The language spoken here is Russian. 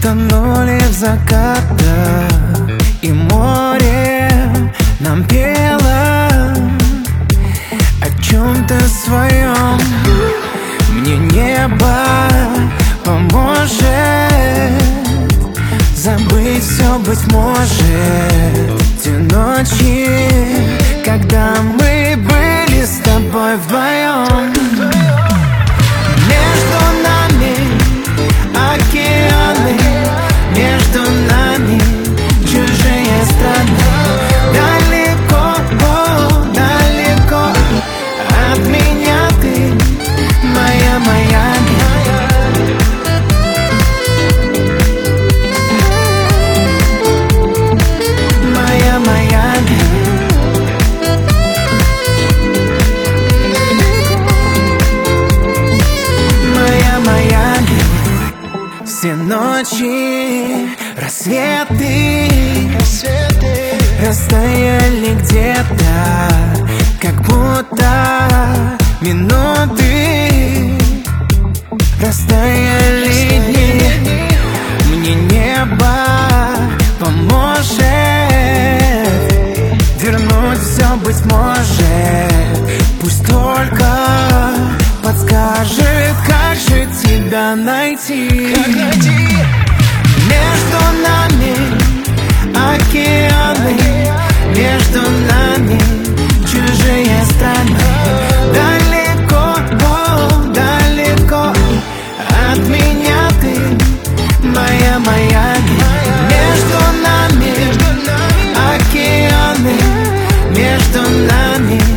тонули в закатах, и море нам пело о чем-то своем. Мне небо поможет забыть все, быть может. Те ночи, когда мы были с тобой вдвоем. Между нами океаны, между нами чужие страны. Далеко, о, далеко от меня ты, моя Майами. Моя Майами. Моя Майами. Все ночи, рассветы растаяли где-то, как будто минуты растаяли дни. Мне небо поможет вернуть все, быть может. Пусть только подскажет, как же тебя найти. Между нами океаны, между нами чужие страны. Далеко, о, далеко от меня ты, моя Майами. Между нами океаны, между нами